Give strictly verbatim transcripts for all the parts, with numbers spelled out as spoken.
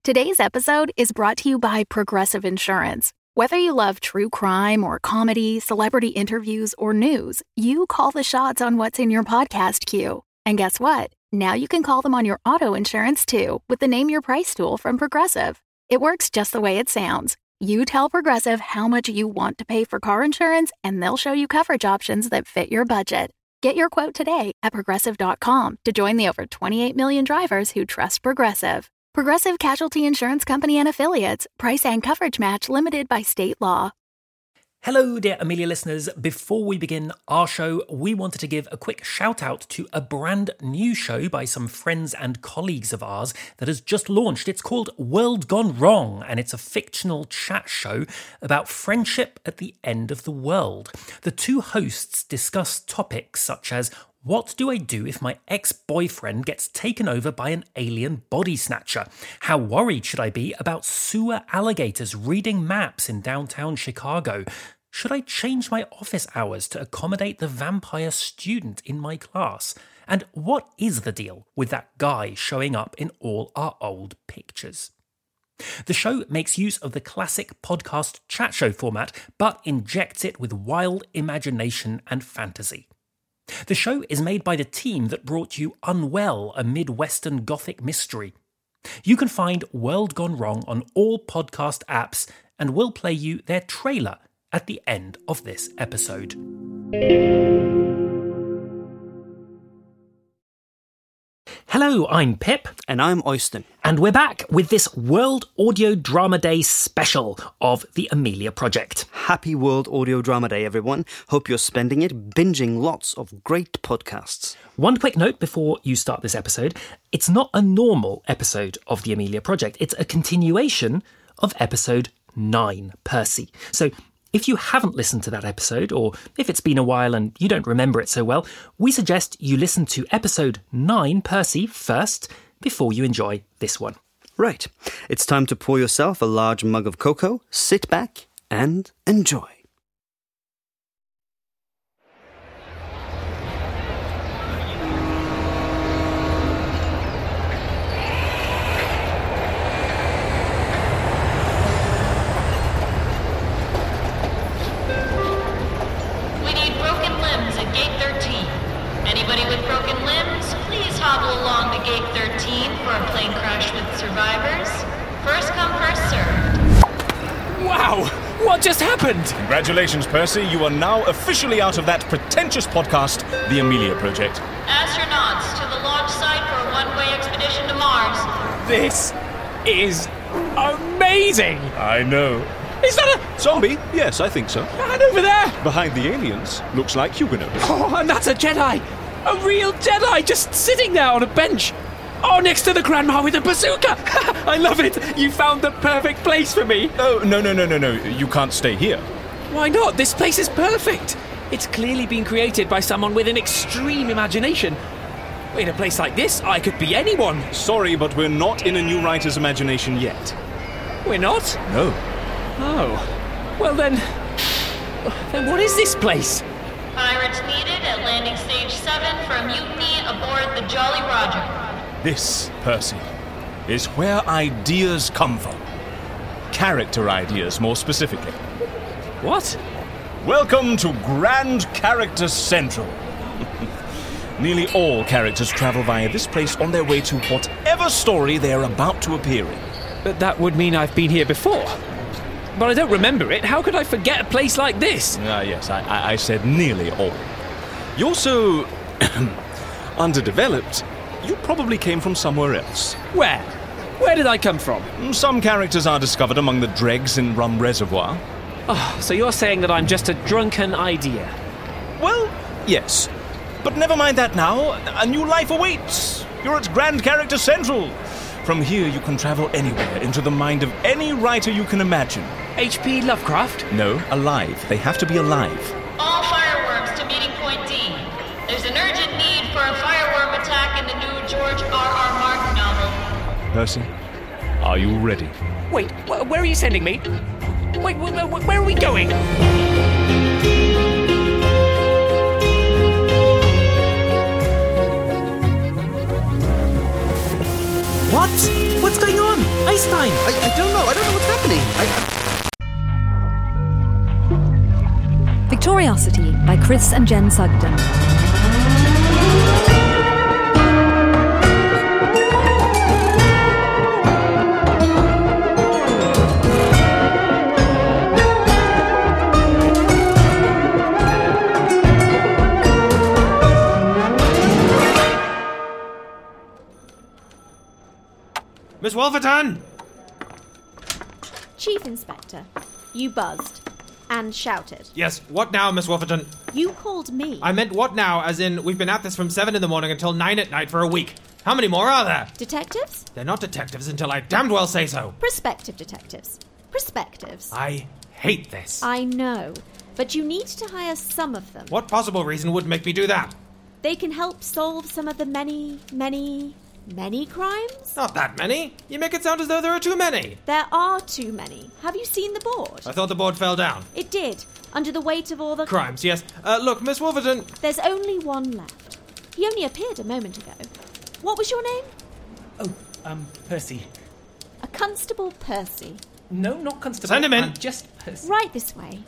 Today's episode is brought to you by Progressive Insurance. Whether you love true crime or comedy, celebrity interviews, or news, you call the shots on what's in your podcast queue. And guess what? Now you can call them on your auto insurance too with the Name Your Price tool from Progressive. It works just the way it sounds. You tell Progressive how much you want to pay for car insurance, and they'll show you coverage options that fit your budget. Get your quote today at Progressive dot com to join the over twenty-eight million drivers who trust Progressive. Progressive Casualty Insurance Company and Affiliates. Price and coverage match limited by state law. Hello, dear Amelia listeners. Before we begin our show, we wanted to give a quick shout out to a brand new show by some friends and colleagues of ours that has just launched. It's called World Gone Wrong, and it's a fictional chat show about friendship at the end of the world. The two hosts discuss topics such as what do I do if my ex-boyfriend gets taken over by an alien body snatcher? How worried should I be about sewer alligators reading maps in downtown Chicago? Should I change my office hours to accommodate the vampire student in my class? And what is the deal with that guy showing up in all our old pictures? The show makes use of the classic podcast chat show format, but injects it with wild imagination and fantasy. The show is made by the team that brought you Unwell, a Midwestern Gothic mystery. You can find World Gone Wrong on all podcast apps, and we'll play you their trailer at the end of this episode. Hello, I'm Pip. And I'm Oyston. And we're back with this World Audio Drama Day special of the Amelia Project. Happy World Audio Drama Day, everyone. Hope you're spending it binging lots of great podcasts. One quick note before you start this episode. It's not a normal episode of the Amelia Project. It's a continuation of episode nine, Percy. So if you haven't listened to that episode, or if it's been a while and you don't remember it so well, we suggest you listen to episode nine, Percy, first, before you enjoy this one. Right. It's time to pour yourself a large mug of cocoa, sit back, and enjoy. Hobble along to gate thirteen for a plane crash with survivors. First come, first served. Wow! What just happened? Congratulations, Percy. You are now officially out of that pretentious podcast, The Amelia Project. Astronauts to the launch site for a one-way expedition to Mars. This is amazing! I know. Is that a zombie? Yes, I think so. And over there? Behind the aliens, looks like Huguenots. Oh, and that's a Jedi! A real Jedi just sitting there on a bench. Oh, next to the grandma with a bazooka. I love it. You found the perfect place for me. Oh, no, no, no, no, no. You can't stay here. Why not? This place is perfect. It's clearly been created by someone with an extreme imagination. In a place like this, I could be anyone. Sorry, but we're not in a new writer's imagination yet. We're not? No. Oh. Well then... Then what is this place? Pirates needed at landing stage seven for a mutiny aboard the Jolly Roger. This, Percy, is where ideas come from. Character ideas, more specifically. What? Welcome to Grand Character Central. Nearly all characters travel via this place on their way to whatever story they are about to appear in. But that would mean I've been here before. But I don't remember it. How could I forget a place like this? Ah, yes, I, I, I said nearly all. You're so underdeveloped, you probably came from somewhere else. Where? Where did I come from? Some characters are discovered among the dregs in Rum Reservoir. Oh, so you're saying that I'm just a drunken idea? Well, yes. But never mind that now. A new life awaits. You're at Grand Character Central. From here, you can travel anywhere into the mind of any writer you can imagine. H P Lovecraft? No, alive. They have to be alive. All fireworms to meeting point D. There's an urgent need for a fireworm attack in the new George R R. Martin novel. Percy, are you ready? Wait, wh- where are you sending me? Wait, wh- wh- where are we going? What? What's going on? Ice time! I, I don't know. I don't know what's happening. I... Victoriosity by Chris and Jen Sugden. Miss Wolverton! Chief Inspector, you buzzed and shouted. Yes, what now, Miss Wolverton? You called me. I meant what now, as in we've been at this from seven in the morning until nine at night for a week. How many more are there? Detectives? They're not detectives until I damned well say so. Prospective detectives. Prospectives. I hate this. I know, but you need to hire some of them. What possible reason would make me do that? They can help solve some of the many, many, many crimes? Not that many. You make it sound as though there are too many. There are too many. Have you seen the board? I thought the board fell down. It did, under the weight of all the... Crimes, yes. Uh, look, Miss Wolverton... There's only one left. He only appeared a moment ago. What was your name? Oh, um, Percy. A Constable Percy. No, not Constable. Send him in. I'm just Percy. Right this way.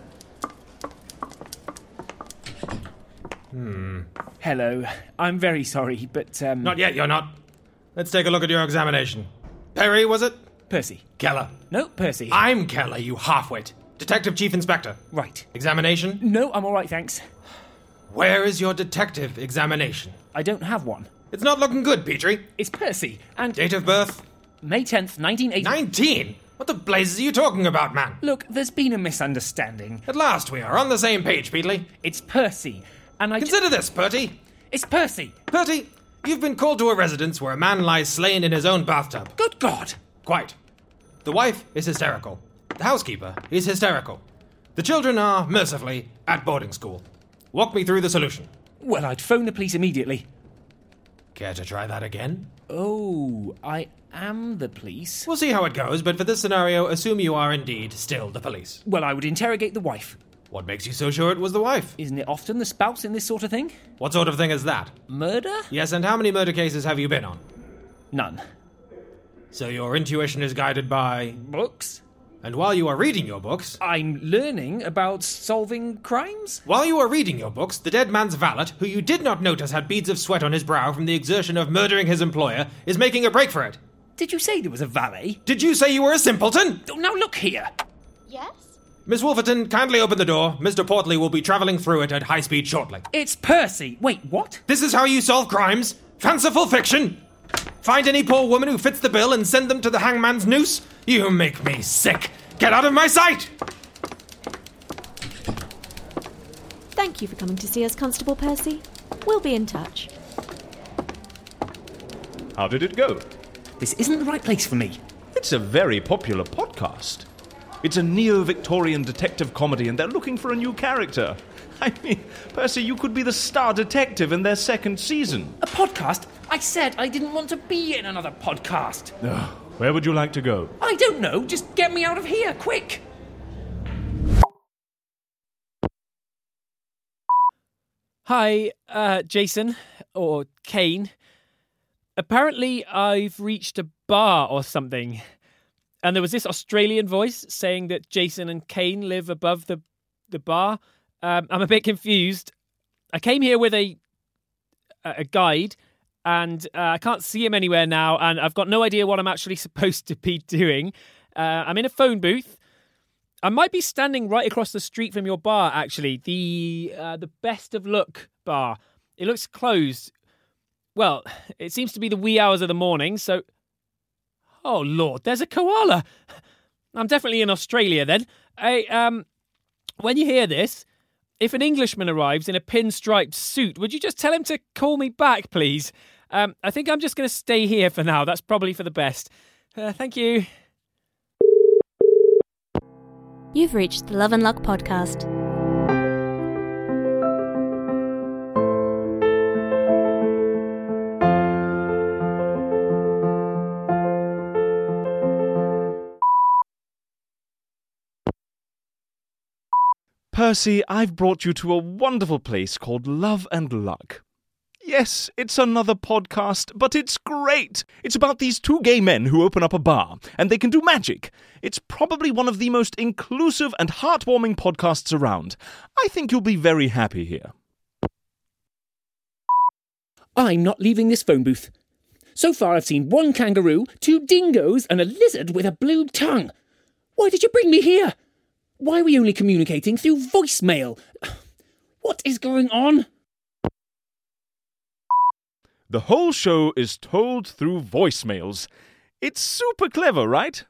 Hmm. Hello. I'm very sorry, but, um... Not yet, you're not. Let's take a look at your examination. Perry, was it? Percy. Keller. No, Percy. I'm Keller, you halfwit. Detective Chief Inspector. Right. Examination? No, I'm all right, thanks. Where is your detective examination? I don't have one. It's not looking good, Petrie. It's Percy, and... Date of birth? May tenth, nineteen eighty... Nineteen? What the blazes are you talking about, man? Look, there's been a misunderstanding. At last we are on the same page, Peatley. It's Percy, and I... Consider ju- this, Purty. It's Percy! Purty, you've been called to a residence where a man lies slain in his own bathtub. Good God! Quite. The wife is hysterical. The housekeeper is hysterical. The children are, mercifully, at boarding school. Walk me through the solution. Well, I'd phone the police immediately. Care to try that again? Oh, I am the police? We'll see how it goes, but for this scenario, assume you are indeed still the police. Well, I would interrogate the wife. What makes you so sure it was the wife? Isn't it often the spouse in this sort of thing? What sort of thing is that? Murder? Yes, and how many murder cases have you been on? None. So your intuition is guided by... Books? And while you are reading your books... I'm learning about solving crimes? While you are reading your books, the dead man's valet, who you did not notice had beads of sweat on his brow from the exertion of murdering his employer, is making a break for it. Did you say there was a valet? Did you say you were a simpleton? Oh, now look here! Yes? Miss Wolverton, kindly open the door. Mister Portley will be travelling through it at high speed shortly. It's Percy! Wait, what? This is how you solve crimes? Fanciful fiction? Find any poor woman who fits the bill and send them to the hangman's noose? You make me sick. Get out of my sight! Thank you for coming to see us, Constable Percy. We'll be in touch. How did it go? This isn't the right place for me. It's a very popular podcast. It's a neo-Victorian detective comedy and they're looking for a new character. I mean, Percy, you could be the star detective in their second season. A podcast? I said I didn't want to be in another podcast. Ugh, where would you like to go? I don't know. Just get me out of here, quick. Hi, uh, Jason, or Kane. Apparently I've reached a bar or something. And there was this Australian voice saying that Jason and Kane live above the, the bar. Um, I'm a bit confused. I came here with a a guide, and uh, I can't see him anywhere now, and I've got no idea what I'm actually supposed to be doing. Uh, I'm in a phone booth. I might be standing right across the street from your bar, actually. The uh, the Best of Look bar. It looks closed. Well, it seems to be the wee hours of the morning, so... Oh, Lord, there's a koala. I'm definitely in Australia, then. Hey, um, when you hear this, if an Englishman arrives in a pinstriped suit, would you just tell him to call me back, please? Um, I think I'm just going to stay here for now. That's probably for the best. Uh, thank you. You've reached the Love and Luck podcast. Percy, I've brought you to a wonderful place called Love and Luck. Yes, it's another podcast, but it's great. It's about these two gay men who open up a bar, and they can do magic. It's probably one of the most inclusive and heartwarming podcasts around. I think you'll be very happy here. I'm not leaving this phone booth. So far I've seen one kangaroo, two dingoes, and a lizard with a blue tongue. Why did you bring me here? Why are we only communicating through voicemail? What is going on? The whole show is told through voicemails. It's super clever, right?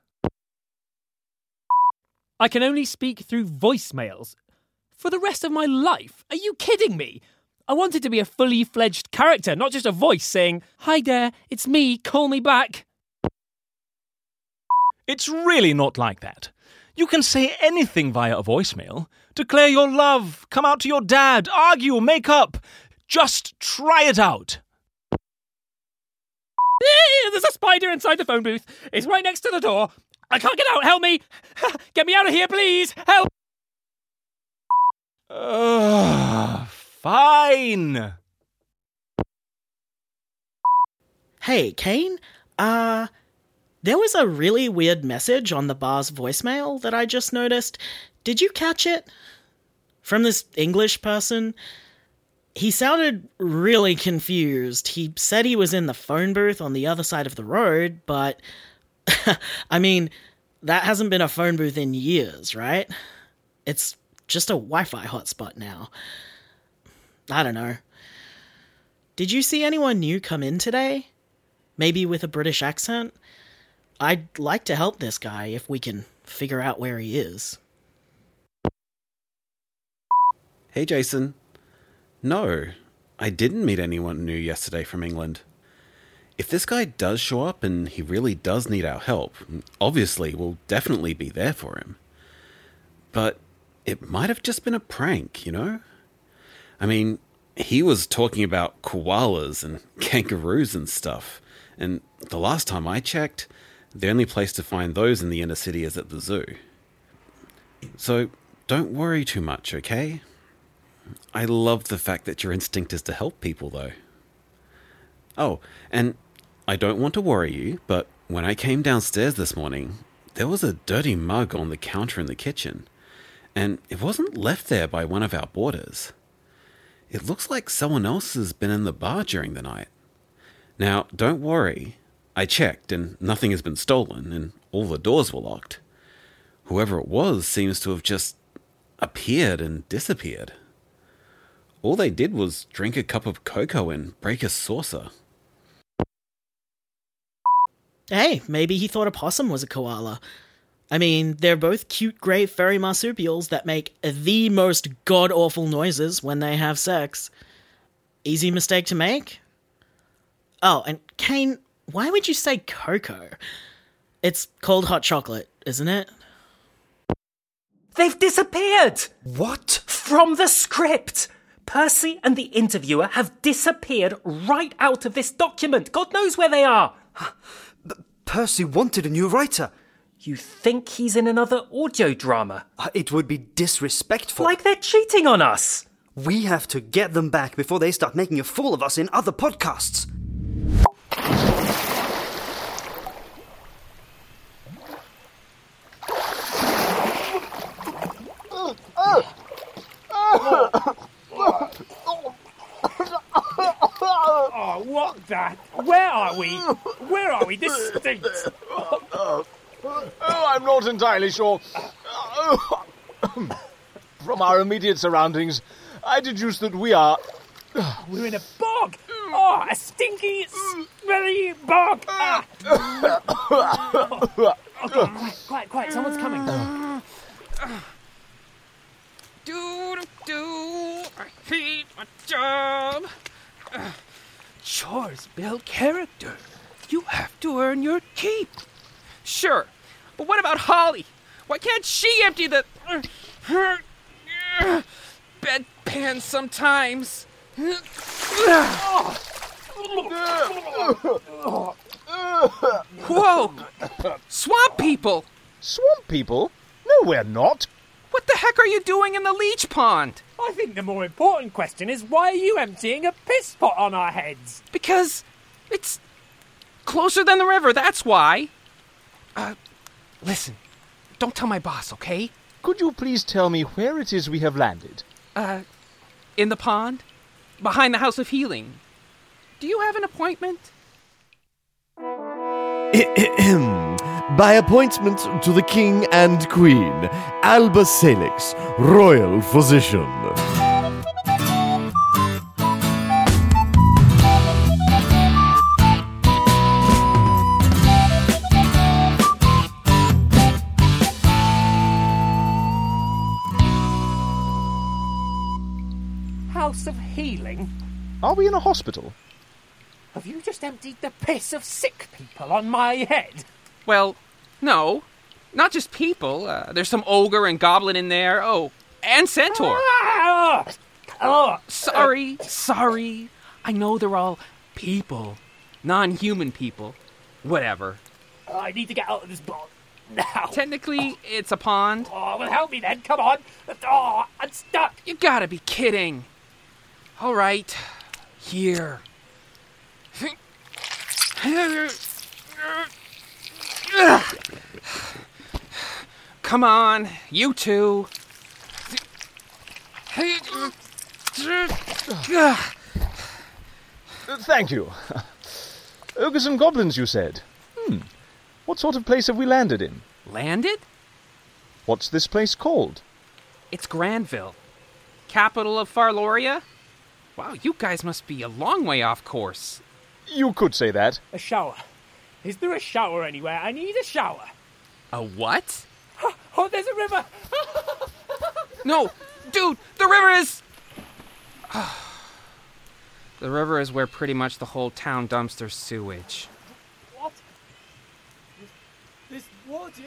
I can only speak through voicemails. For the rest of my life? Are you kidding me? I wanted to be a fully fledged character, not just a voice saying, "Hi there, it's me, call me back." It's really not like that. You can say anything via a voicemail. Declare your love, come out to your dad, argue, make up. Just try it out. There's a spider inside the phone booth. It's right next to the door. I can't get out. Help me. Get me out of here, please. Help. Uh, fine. Hey, Kane. Uh, there was a really weird message on the bar's voicemail that I just noticed. Did you catch it? From this English person. He sounded really confused. He said he was in the phone booth on the other side of the road, but I mean, that hasn't been a phone booth in years, right? It's just a Wi-Fi hotspot now. I don't know. Did you see anyone new come in today? Maybe with a British accent? I'd like to help this guy if we can figure out where he is. Hey, Jason. No, I didn't meet anyone new yesterday from England. If this guy does show up and he really does need our help, obviously we'll definitely be there for him. But it might have just been a prank, you know? I mean, he was talking about koalas and kangaroos and stuff, and the last time I checked, the only place to find those in the inner city is at the zoo. So don't worry too much, okay? I love the fact that your instinct is to help people, though. Oh, and I don't want to worry you, but when I came downstairs this morning, there was a dirty mug on the counter in the kitchen, and it wasn't left there by one of our boarders. It looks like someone else has been in the bar during the night. Now, don't worry. I checked, and nothing has been stolen, and all the doors were locked. Whoever it was seems to have just appeared and disappeared. All they did was drink a cup of cocoa and break a saucer. Hey, maybe he thought a possum was a koala. I mean, they're both cute grey furry marsupials that make the most god-awful noises when they have sex. Easy mistake to make? Oh, and Kane, why would you say cocoa? It's called hot chocolate, isn't it? They've disappeared! What? From the script! Percy and the interviewer have disappeared right out of this document. God knows where they are. But Percy wanted a new writer. You think he's in another audio drama? It would be disrespectful. Like they're cheating on us. We have to get them back before they start making a fool of us in other podcasts. Oh, what that? Where are we? Where are we? This stinks. Oh, I'm not entirely sure. From our immediate surroundings, I deduce that we are... We're in a bog. Oh, a stinky, smelly bog. Ah. Okay, quiet, quiet, quiet. Someone's coming. Do, do, I hate my job. Uh, chores build character. You have to earn your keep. Sure, but what about Holly? Why can't she empty the uh, her uh, bedpan sometimes? Whoa! Swamp people! Swamp people? No, we're not. What the heck are you doing in the leech pond? I think the more important question is, why are you emptying a piss pot on our heads? Because it's closer than the river, that's why. Uh, listen, don't tell my boss, okay? Could you please tell me where it is we have landed? Uh, in the pond? Behind the House of Healing. Do you have an appointment? By appointment to the King and Queen, Alba Salix, Royal Physician. House of Healing? Are we in a hospital? Have you just emptied the piss of sick people on my head? Well, no. Not just people. Uh, there's some ogre and goblin in there. Oh, and centaur. Ah! Oh, sorry, sorry. I know they're all people. Non-human people. Whatever. I need to get out of this pond now. Technically, it's a pond. Oh, well, help me then. Come on. Oh, I'm stuck. You gotta be kidding. All right. Here. Come on, you two. Thank you. Ogres and goblins, you said. Hmm. What sort of place have we landed in? Landed? What's this place called? It's Granville, capital of Farloria. Wow, you guys must be a long way off course. You could say that. A shower. Is there a shower anywhere? I need a shower. A what? Oh, there's a river. No, dude, the river is... The river is where pretty much the whole town dumps their sewage. What? This, this water...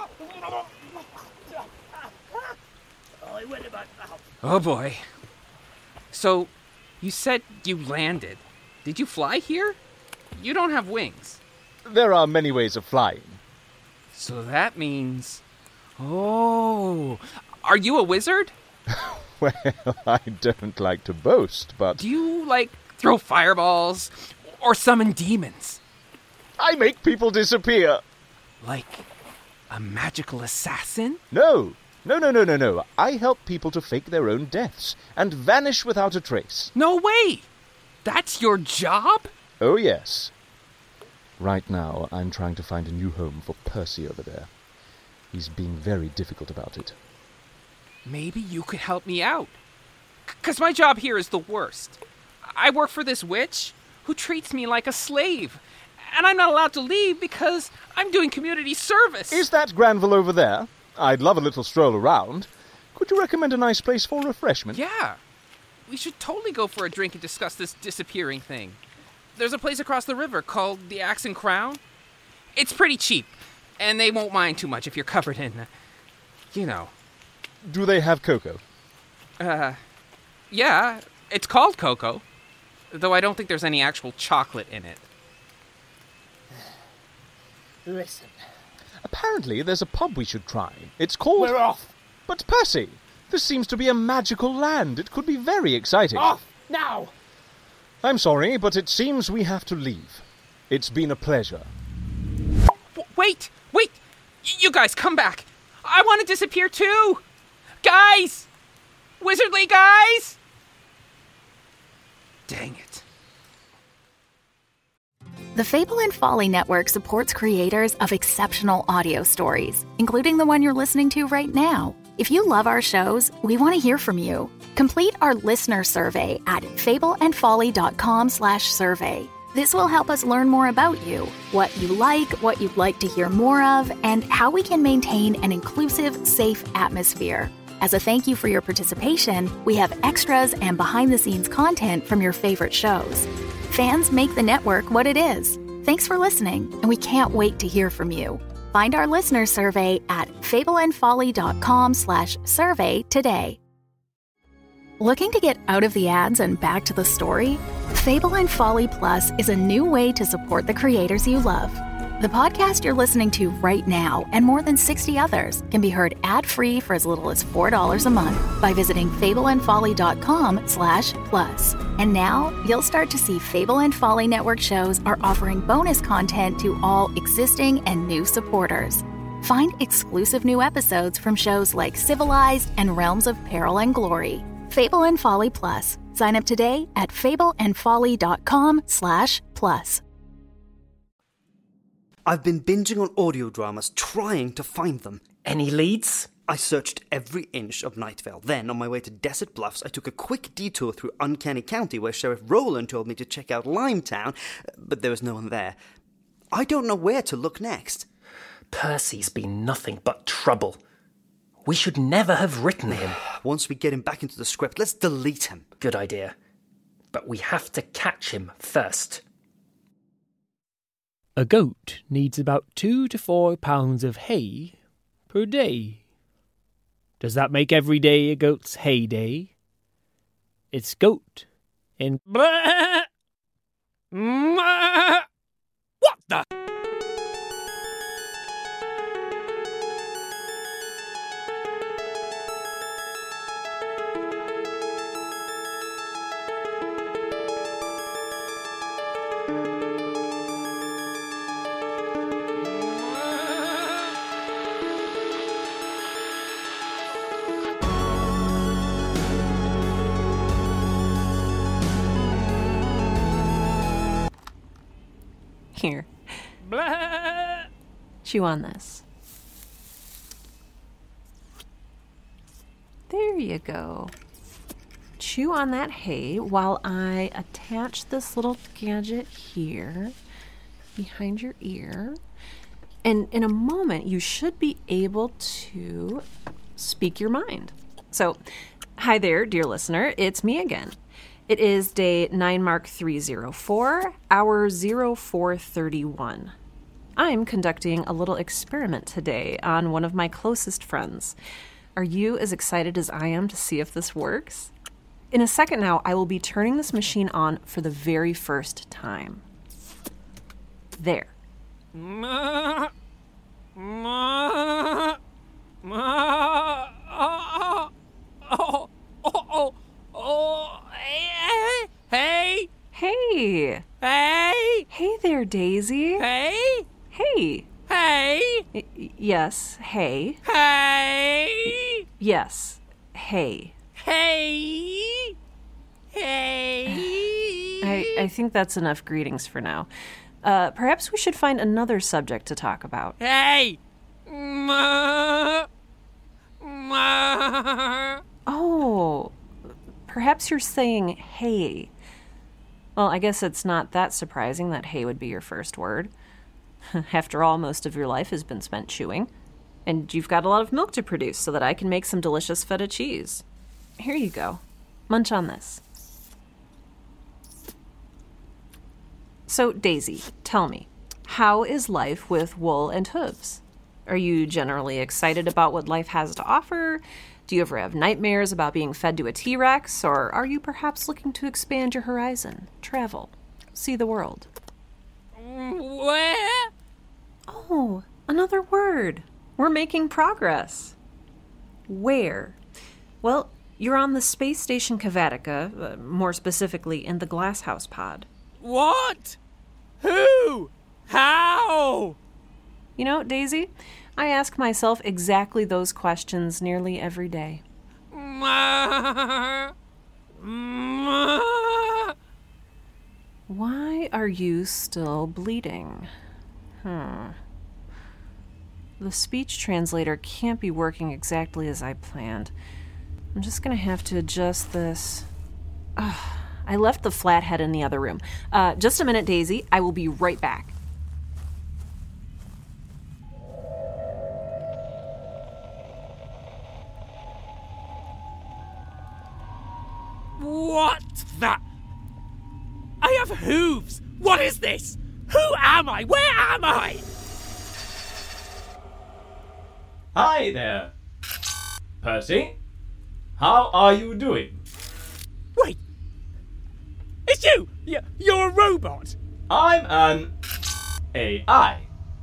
Oh, it went in my mouth. Oh, boy. So, you said you landed. Did you fly here? You don't have wings. There are many ways of flying. So that means... Oh, are you a wizard? Well, I don't like to boast, but... Do you, like, throw fireballs or summon demons? I make people disappear. Like a magical assassin? No. No, no, no, no, no. I help people to fake their own deaths and vanish without a trace. No way! That's your job? Oh, yes. Right now, I'm trying to find a new home for Percy over there. He's being very difficult about it. Maybe you could help me out. Because my job here is the worst. I work for this witch who treats me like a slave. And I'm not allowed to leave because I'm doing community service. Is that Granville over there? I'd love a little stroll around. Could you recommend a nice place for refreshment? Yeah. We should totally go for a drink and discuss this disappearing thing. There's a place across the river called the Axe and Crown. It's pretty cheap, and they won't mind too much if you're covered in, uh, you know. Do they have cocoa? Uh, yeah, it's called cocoa, though I don't think there's any actual chocolate in it. Listen. Apparently there's a pub we should try. It's called... We're off. But Percy, this seems to be a magical land. It could be very exciting. Off, now! I'm sorry, but it seems we have to leave. It's been a pleasure. W- wait, wait! Y- you guys, come back! I want to disappear too! Guys! Wizardly guys! Dang it. The Fable and Folly Network supports creators of exceptional audio stories, including the one you're listening to right now. If you love our shows, we want to hear from you. Complete our listener survey at fableandfolly.com slash survey. This will help us learn more about you, what you like, what you'd like to hear more of, and how we can maintain an inclusive, safe atmosphere. As a thank you for your participation, we have extras and behind-the-scenes content from your favorite shows. Fans make the network what it is. Thanks for listening, and we can't wait to hear from you. Find our listener survey at fableandfolly.com slash survey today. Looking to get out of the ads and back to the story? Fable and Folly Plus is a new way to support the creators you love. The podcast you're listening to right now and more than sixty others can be heard ad-free for as little as four dollars a month by visiting fableandfolly.com slash plus. And now you'll start to see Fable and Folly Network shows are offering bonus content to all existing and new supporters. Find exclusive new episodes from shows like Civilized and Realms of Peril and Glory. Fable and Folly Plus. Sign up today at fableandfolly.com slash plus. I've been binging on audio dramas, trying to find them. Any leads? I searched every inch of Night Vale. Then, on my way to Desert Bluffs, I took a quick detour through Uncanny County where Sheriff Rowland told me to check out Limetown, but there was no one there. I don't know where to look next. Percy's been nothing but trouble. We should never have written him. Once we get him back into the script, let's delete him. Good idea. But we have to catch him first. A goat needs about two to four pounds of hay per day. Does that make every day a goat's hay day? It's goat in... What the... Here. Blah. Chew on this. There you go. Chew on that hay while I attach this little gadget here behind your ear. And in a moment, you should be able to speak your mind. So, hi there, dear listener. It's me again. It is day nine Mark three oh four, hour oh four thirty-one. I'm conducting a little experiment today on one of my closest friends. Are you as excited as I am to see if this works? In a second now, I will be turning this machine on for the very first time. There. Ma, ma, ma, oh, oh, oh, oh, oh, hey, hey, Hey. hey, Hey there, Daisy. hey, Hey. hey, Y- yes, hey. hey, Yes, hey. hey, hey. I, I think that's enough greetings for now. Uh, perhaps we should find another subject to talk about. Hey! Ma! Ma! Oh, perhaps you're saying hey. Well, I guess it's not that surprising that hey would be your first word. After all, most of your life has been spent chewing. And you've got a lot of milk to produce so that I can make some delicious feta cheese. Here you go. Munch on this. So, Daisy, tell me, how is life with wool and hooves? Are you generally excited about what life has to offer? Do you ever have nightmares about being fed to a T-Rex? Or are you perhaps looking to expand your horizon, travel, see the world? Where? Oh, another word. We're making progress. Where? Well, you're on the space station Kavatica, uh, more specifically in the Glasshouse pod. What? Who? How? You know, Daisy, I ask myself exactly those questions nearly every day. Ma! Ma! Why are you still bleeding? Hmm. The speech translator can't be working exactly as I planned. I'm just gonna have to adjust this. Ugh, I left the flathead in the other room. Uh, just a minute, Daisy. I will be right back. What the? I have hooves! What is this? Who am I? Where am I? Hi there. Percy? How are you doing? Wait! It's you! Y- You're a robot! I'm an A I.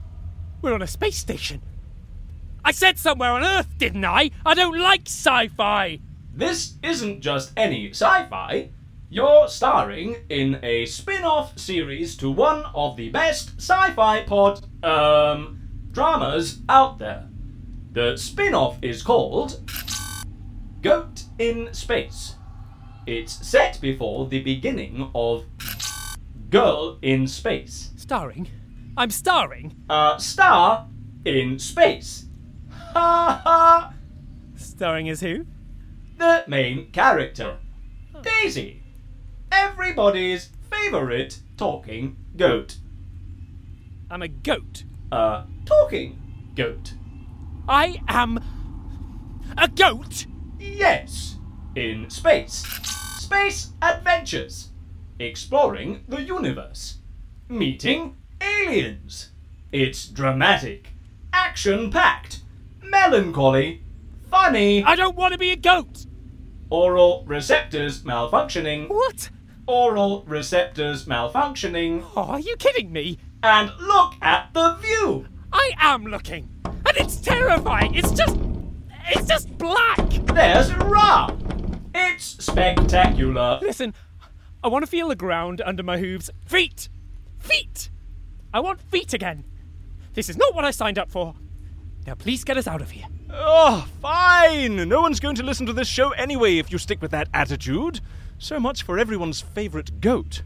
We're on a space station. I said somewhere on Earth, didn't I? I don't like sci-fi. This isn't just any sci-fi. You're starring in a spin-off series to one of the best sci-fi pod, um, dramas out there. The spin-off is called Goat in Space. It's set before the beginning of Girl in Space. Starring? I'm starring? Uh, star in space. Ha ha! Starring as who? The main character, Daisy. Everybody's favourite talking goat. I'm a goat. A talking goat. I am a goat? Yes. In space. Space adventures. Exploring the universe. Meeting aliens. It's dramatic. Action-packed. Melancholy. Funny. I don't want to be a goat. Oral receptors malfunctioning. What? Oral receptors malfunctioning. Oh, are you kidding me? And look at the view. I am looking. And it's terrifying. It's just... It's just black. There's Ra. It's spectacular. Listen, I want to feel the ground under my hooves. Feet! Feet! I want feet again. This is not what I signed up for. Now please get us out of here. Oh, fine! No one's going to listen to this show anyway if you stick with that attitude. So much for everyone's favourite goat.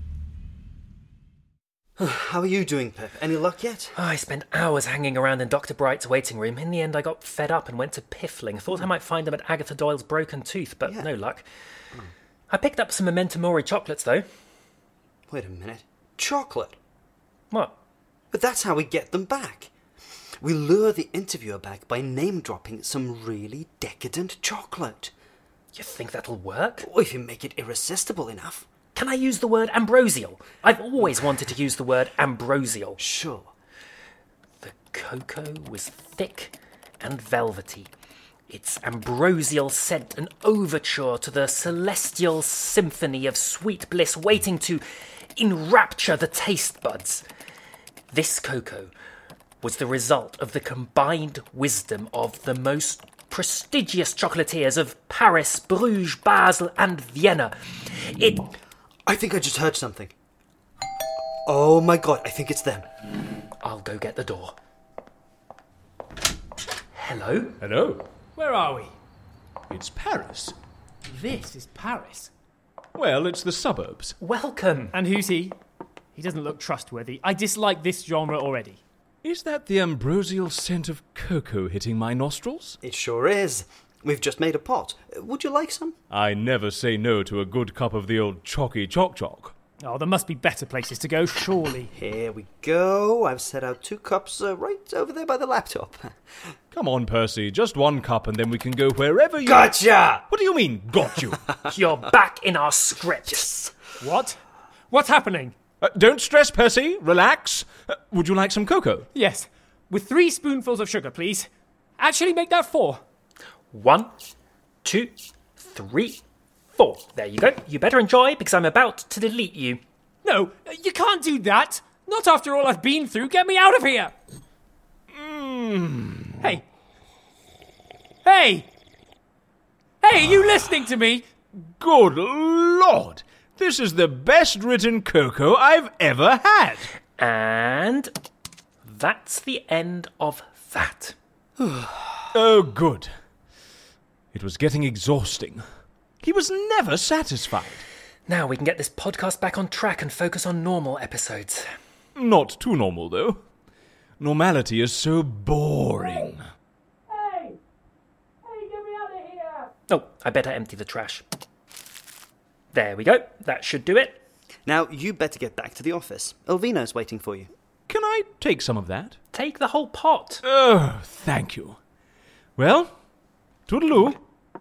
How are you doing, Pip? Any luck yet? Oh, I spent hours hanging around in Doctor Bright's waiting room. In the end, I got fed up and went to Piffling. Thought I might find them at Agatha Doyle's Broken Tooth, but yeah. no luck. Mm. I picked up some Memento Mori chocolates, though. Wait a minute. Chocolate? What? But that's how we get them back. We lure the interviewer back by name-dropping some really decadent chocolate. You think that'll work? Or if you make it irresistible enough. Can I use the word ambrosial? I've always wanted to use the word ambrosial. Sure. The cocoa was thick and velvety. Its ambrosial scent an overture to the celestial symphony of sweet bliss waiting to enrapture the taste buds. This cocoa was the result of the combined wisdom of the most prestigious chocolatiers of Paris, Bruges, Basel, and Vienna. It... I think I just heard something. Oh my god, I think it's them. I'll go get the door. Hello? Hello. Where are we? It's Paris. This is Paris. Well, it's the suburbs. Welcome. And who's he? He doesn't look trustworthy. I dislike this genre already. Is that the ambrosial scent of cocoa hitting my nostrils? It sure is. We've just made a pot. Would you like some? I never say no to a good cup of the old chalky choc choc. Oh, there must be better places to go, surely. Here we go. I've set out two cups uh, right over there by the laptop. Come on, Percy. Just one cup and then we can go wherever you... Gotcha! What do you mean, got you? You're back in our script. Yes. What? What's happening? Uh, don't stress, Percy. Relax. Uh, would you like some cocoa? Yes. With three spoonfuls of sugar, please. Actually, make that four. One, two, three, four. There you go. You better enjoy, because I'm about to delete you. No, you can't do that. Not after all I've been through. Get me out of here. Mm. Hey. Hey. Hey, are you listening to me? Good Lord. This is the best written cocoa I've ever had. And that's the end of that. Oh, good. It was getting exhausting. He was never satisfied. Now we can get this podcast back on track and focus on normal episodes. Not too normal, though. Normality is so boring. Hey! Hey, get me out of here! Oh, I better empty the trash. There we go. That should do it. Now, you better get back to the office. Elvina's waiting for you. Can I take some of that? Take the whole pot. Oh, thank you. Well, toodaloo.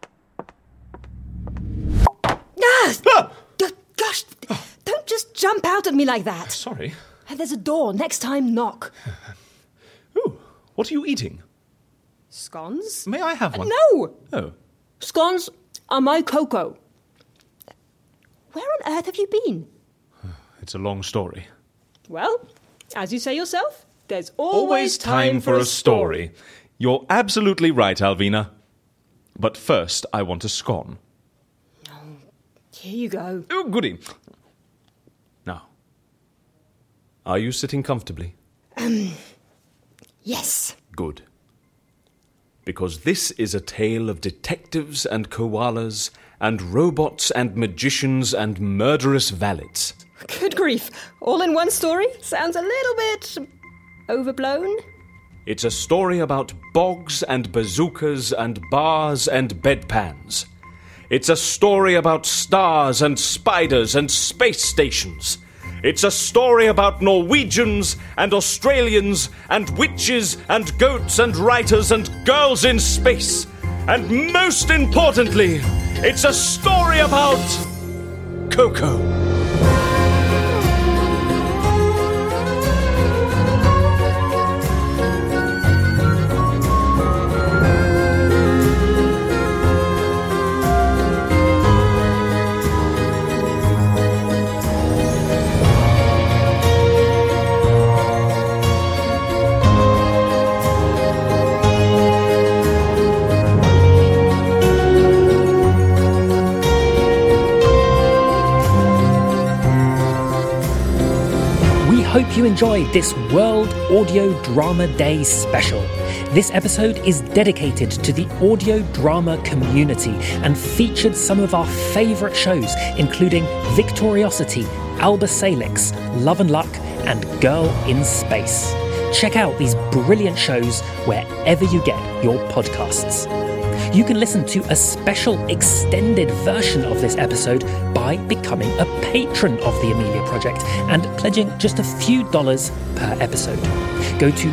Ah! ah! Gosh, don't just jump out at me like that. Sorry. There's a door. Next time, knock. Ooh, what are you eating? Scones? May I have one? Uh, no! Oh. Scones are my cocoa. Where on earth have you been? It's a long story. Well, as you say yourself, There's Always always, time for a story. You're absolutely right, Alvina. But first, I want a scone. Here you go. Oh, goody. Now, are you sitting comfortably? Um, yes. Good. Because this is a tale of detectives and koalas, and robots and magicians and murderous valets. Good grief. All in one story? Sounds a little bit overblown. It's a story about bogs and bazookas and bars and bedpans. It's a story about stars and spiders and space stations. It's a story about Norwegians and Australians and witches and goats and writers and girls in space. And most importantly, it's a story about Coco. Hope you enjoyed this World Audio Drama Day special. This episode is dedicated to the audio drama community and featured some of our favourite shows, including Victoriosity, Alba Salix, Love and Luck, and Girl in Space. Check out these brilliant shows wherever you get your podcasts. You can listen to a special extended version of this episode by becoming a patron of the Amelia Project and pledging just a few dollars per episode. Go to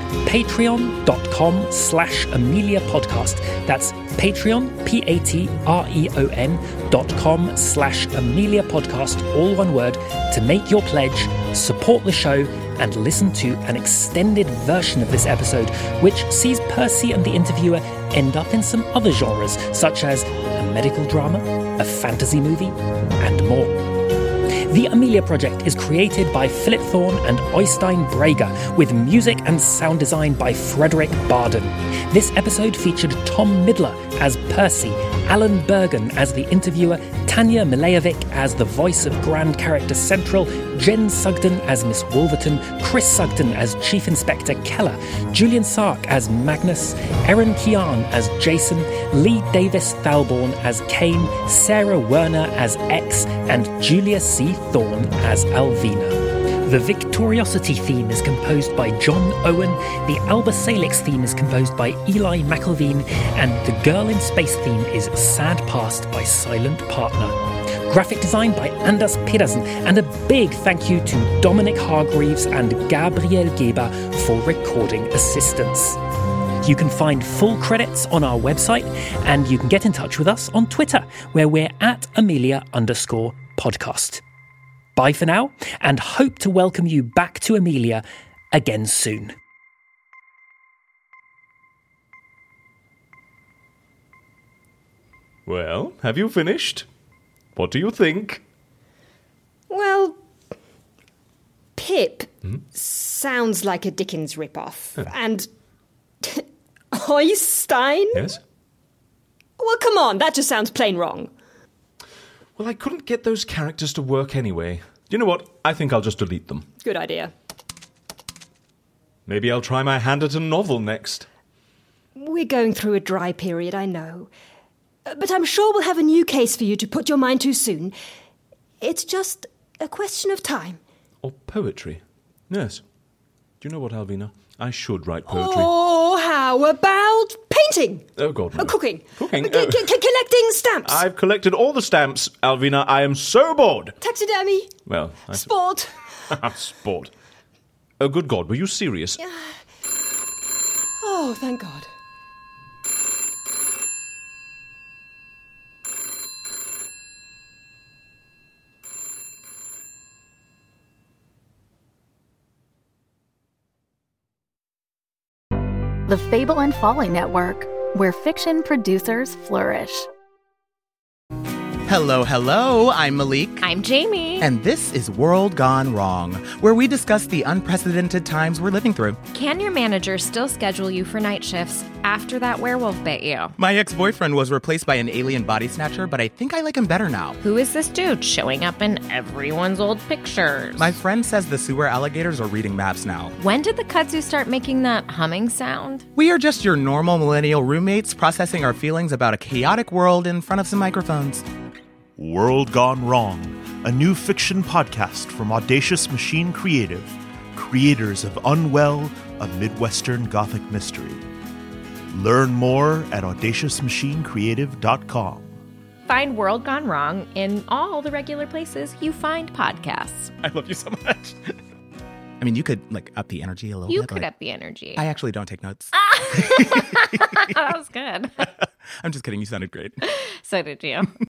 patreon.com slash Amelia Podcast. That's Patreon, P-A-T-R-E-O-N dot com slash Amelia Podcast, all one word, to make your pledge, support the show, and listen to an extended version of this episode, which sees Percy and the interviewer end up in some other genres, such as a medical drama, a fantasy movie, and more. The Amelia Project is created by Philip Thorne and Oystein Brager, with music and sound design by Frederick Barden. This episode featured Tom Midler as Percy, Alan Bergen as the interviewer, Tanya Milejevic as the voice of Grand Character Central, Jen Sugden as Miss Wolverton, Chris Sugden as Chief Inspector Keller, Julian Sark as Magnus, Erin Kearn as Jason, Lee Davis Thalborn as Kane, Sarah Werner as X, and Julia C. Thorne as Alvina. The Victoriosity theme is composed by John Owen, the Alba Salix theme is composed by Eli McElveen, and the Girl in Space theme is Sad Past by Silent Partner. Graphic design by Anders Pedersen, and a big thank you to Dominic Hargreaves and Gabriel Geber for recording assistance. You can find full credits on our website, and you can get in touch with us on Twitter, where we're at Amelia underscore podcast. Bye for now, and hope to welcome you back to Amelia again soon. Well, have you finished? What do you think? Well, Pip hmm? sounds like a Dickens ripoff. Oh. And Oystein? Yes? Well, come on, that just sounds plain wrong. Well, I couldn't get those characters to work anyway. You know what? I think I'll just delete them. Good idea. Maybe I'll try my hand at a novel next. We're going through a dry period, I know. But I'm sure we'll have a new case for you to put your mind to soon. It's just a question of time. Or poetry. Yes. Do you know what, Alvina? I should write poetry. Oh, how about painting? Oh, God, no. Oh, cooking. Cooking? C- c- c- collecting stamps. I've collected all the stamps, Alvina. I am so bored. Taxidermy. Well, I... Sport. Sport. Oh, good God, were you serious? Oh, thank God. The Fable and Folly Network, where fiction producers flourish. Hello, hello. I'm Malik. I'm Jamie. And this is World Gone Wrong, where we discuss the unprecedented times we're living through. Can your manager still schedule you for night shifts after that werewolf bit you? My ex-boyfriend was replaced by an alien body snatcher, but I think I like him better now. Who is this dude showing up in everyone's old pictures? My friend says the sewer alligators are reading maps now. When did the kudzu start making that humming sound? We are just your normal millennial roommates processing our feelings about a chaotic world in front of some microphones. World Gone Wrong, a new fiction podcast from Audacious Machine Creative, creators of Unwell, a Midwestern Gothic mystery. Learn more at audacious machine creative dot com. Find World Gone Wrong in all the regular places you find podcasts. I love you so much. I mean, you could, like, up the energy a little You bit. could like, up the energy. I actually don't take notes. That was good. I'm just kidding. You sounded great. So did you.